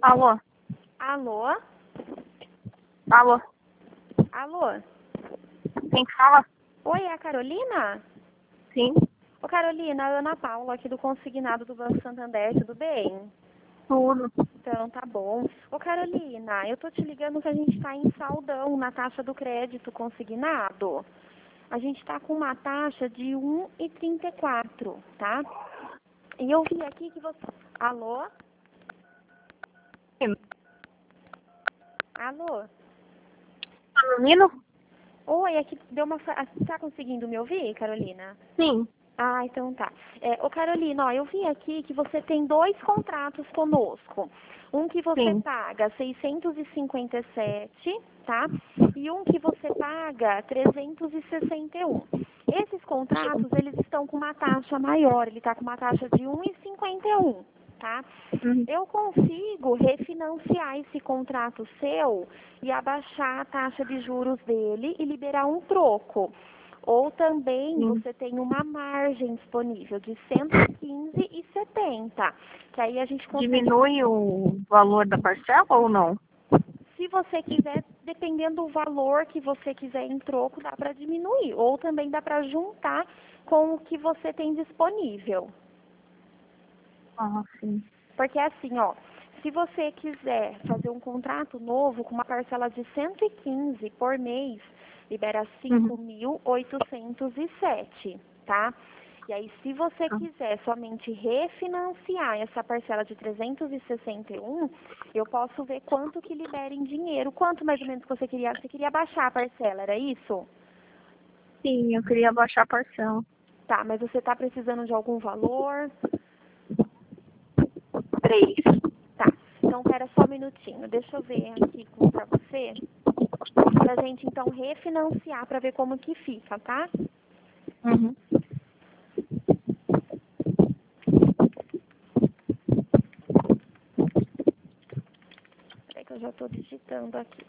Alô? Alô? Alô? Alô? Quem fala? Oi, é a Carolina? Sim. Ô, Carolina, a Ana Paula aqui do Consignado do Banco Santander, tudo bem? Tudo. Então, tá bom. Ô, Carolina, eu tô te ligando que a gente tá em saldão na taxa do crédito consignado. A gente tá com uma taxa de 1,34, tá? E eu vi aqui que você... Alô? Sim. Alô? Tá me ouvindo? Oi, aqui deu uma... Tá conseguindo me ouvir, Carolina? Sim. Ah, então tá. Ô Carolina, ó, eu vi aqui que você tem 2 contratos conosco. Um que você Sim. paga 657, tá? E um que você paga 361. Esses contratos, eles estão com uma taxa maior, ele está com uma taxa de 1,51, tá? Uhum. Eu consigo refinanciar esse contrato seu e abaixar a taxa de juros dele e liberar um troco. Ou também Sim. você tem uma margem disponível de 115,70, que aí a gente consegue, Diminui o valor da parcela ou não? se você quiser, dependendo do valor que você quiser em troco, dá para diminuir. Ou também dá para juntar com o que você tem disponível. Ah, sim. Porque assim, ó, se você quiser fazer um contrato novo com uma parcela de 115 por mês, libera Uhum. 5.807, tá? E aí, se você Tá. quiser somente refinanciar essa parcela de 361, eu posso ver quanto que libera em dinheiro. Quanto mais ou menos que você queria? Você queria baixar a parcela, era isso? Sim, eu queria baixar a parcela. Tá, mas você está precisando de algum valor? 3. Tá, então pera só um minutinho. Deixa eu ver aqui pra você. Pra gente então refinanciar pra ver como que fica, tá? Uhum. Peraí que eu já tô digitando aqui.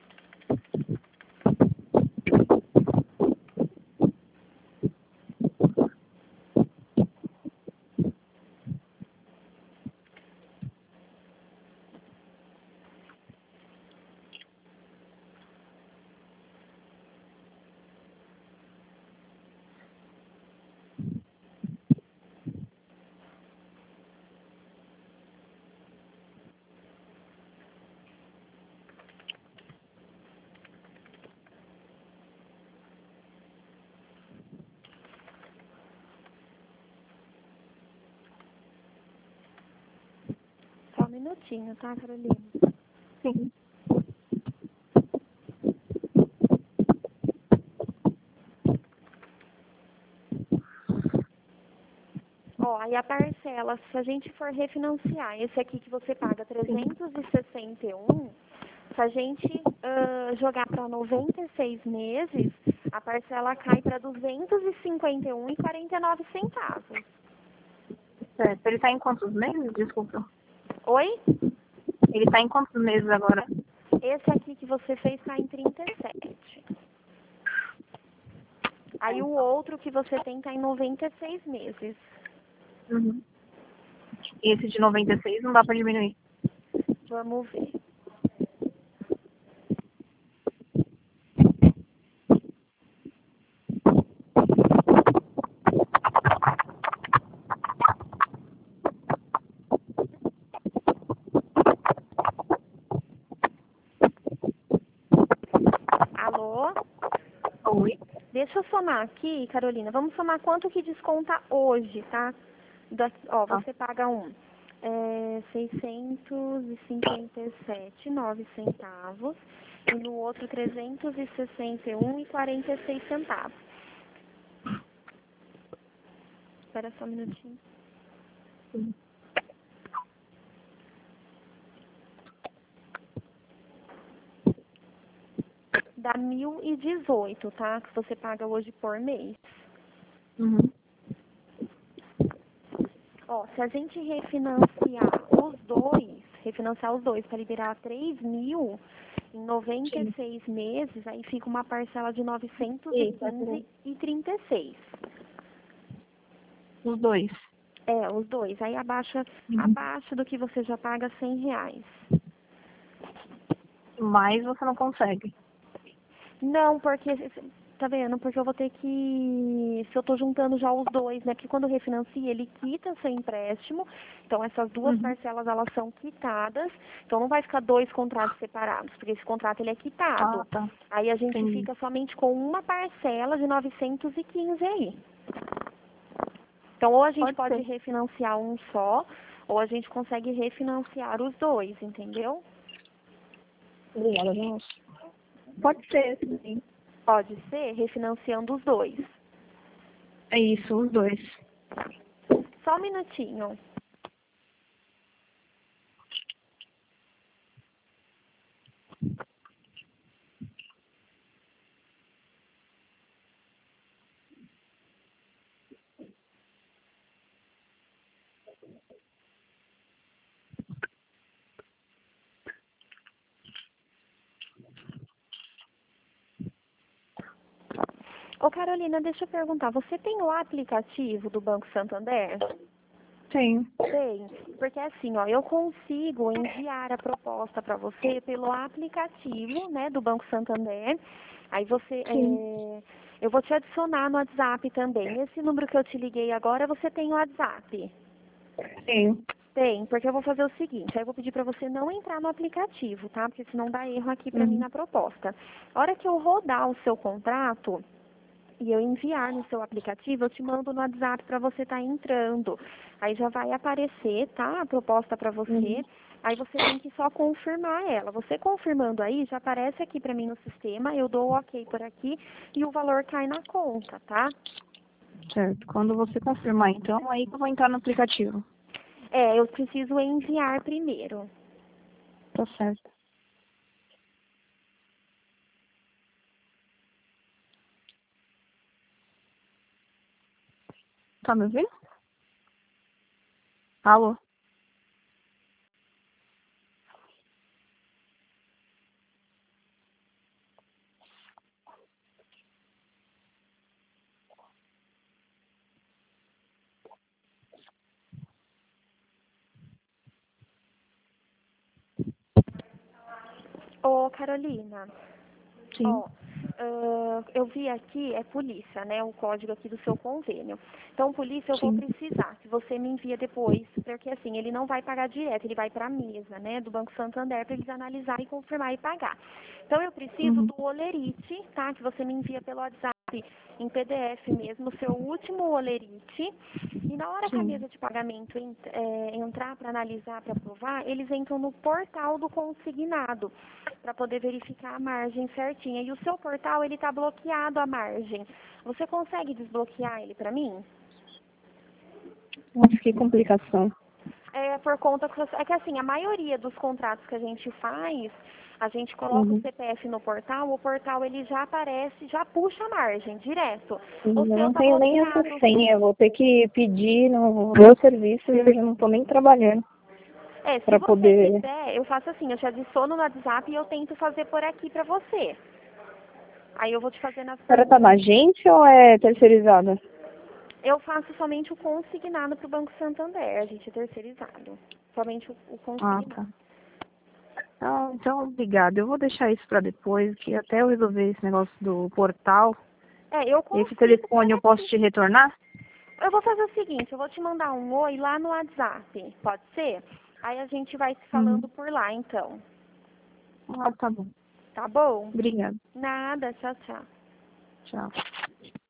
Só um minutinho, tá, Carolina? Sim. Ó, aí a parcela, se a gente for refinanciar, esse aqui que você paga Sim. 361, se a gente jogar para 96 meses, a parcela cai para 251,49 centavos. Certo. Ele tá em quantos meses? Desculpa. Oi? Ele tá em quantos meses agora? Esse aqui que você fez está em 37. Aí o outro que você tem está em 96 meses. Uhum. Esse de 96 não dá pra diminuir. Vamos ver. Alô? Oi. Deixa eu somar aqui, Carolina. Vamos somar quanto que desconta hoje, tá? Ó, Tá. você paga 657,09 centavos. E no outro 361,46 centavos. Espera só um minutinho. Sim. Dá 1.018, tá? Que você paga hoje por mês. Uhum. Ó, se a gente refinanciar os dois para liberar 3.000 em Sim. 96 meses, aí fica uma parcela de Isso, é três. 915,36. Os dois. É, os dois. Aí abaixa do que você já paga R$ 100. Mas você não consegue. Não, porque, tá vendo? Porque eu vou ter que, se eu tô juntando já os dois, né? Porque quando eu refinancio, ele quita seu empréstimo. Então, essas duas parcelas, elas são quitadas. Então, não vai ficar dois contratos separados, porque esse contrato, ele é quitado. Ah, tá. Aí, a gente Entendi. fica somente com uma parcela de 915 aí. Então, ou a gente pode ser. refinanciar um só, ou a gente consegue refinanciar os dois, entendeu? Obrigada, moça. Pode ser, sim. Pode ser refinanciando os dois. É isso, os dois. Só um minutinho. Ô Carolina, deixa eu perguntar, você tem o aplicativo do Banco Santander? Tem. Tem, porque assim, ó, eu consigo enviar a proposta para você pelo aplicativo, né, do Banco Santander. Aí você, Sim. eu vou te adicionar no WhatsApp também. Nesse número que eu te liguei agora, você tem o WhatsApp? Tem. Tem, porque eu vou fazer o seguinte, aí eu vou pedir para você não entrar no aplicativo, tá? Porque senão dá erro aqui para mim na proposta. A hora que eu rodar o seu contrato e eu enviar no seu aplicativo, eu te mando no WhatsApp para você estar entrando. Aí já vai aparecer, tá? A proposta para você. Aí você tem que só confirmar ela. Você confirmando aí, já aparece aqui para mim no sistema, eu dou o ok por aqui e o valor cai na conta, tá? Certo. Quando você confirmar, então, aí que eu vou entrar no aplicativo. É, eu preciso enviar primeiro. Tá certo. Tá me ouvindo? Alô? Ô, Carolina, Sim. ó, eu vi aqui, é polícia, né, o código aqui do seu convênio. Então, polícia, eu vou Sim. precisar, que você me envia depois, porque assim, ele não vai pagar direto, ele vai para a mesa, né, do Banco Santander, para eles analisarem, confirmar e pagar. Então, eu preciso do olerite, tá, que você me envia pelo WhatsApp, em PDF mesmo, o seu último olerite. E na hora que a Sim. mesa de pagamento entrar para analisar, para aprovar, eles entram no portal do consignado para poder verificar a margem certinha. E o seu portal, ele está bloqueado a margem. Você consegue desbloquear ele para mim? Nossa, que complicação. É por conta que é que assim, a maioria dos contratos que a gente faz, a gente coloca o CPF no portal, o portal ele já aparece, já puxa a margem direto. Eu O seu não tá tenho nem essa bloqueado. senha. Eu vou ter que pedir no meu serviço e eu já não tô nem trabalhando É, se pra você poder... quiser, eu faço assim, eu te adiciono no WhatsApp e eu tento fazer por aqui para você. Aí eu vou te fazer nas A senhora tá perguntas. na gente ou é terceirizada? Eu faço somente o consignado para o Banco Santander, a gente é terceirizado. Somente o Ah, consignado. tá. Ah, então, obrigada. Eu vou deixar isso pra depois, que até eu resolver esse negócio do portal, É, eu esse consigo por telefone eu posso aqui. te retornar? Eu vou fazer o seguinte, eu vou te mandar um oi lá no WhatsApp, pode ser? Aí a gente vai se falando por lá, então. Ah, tá bom. Tá bom? Obrigada. Nada, tchau, tchau. Tchau.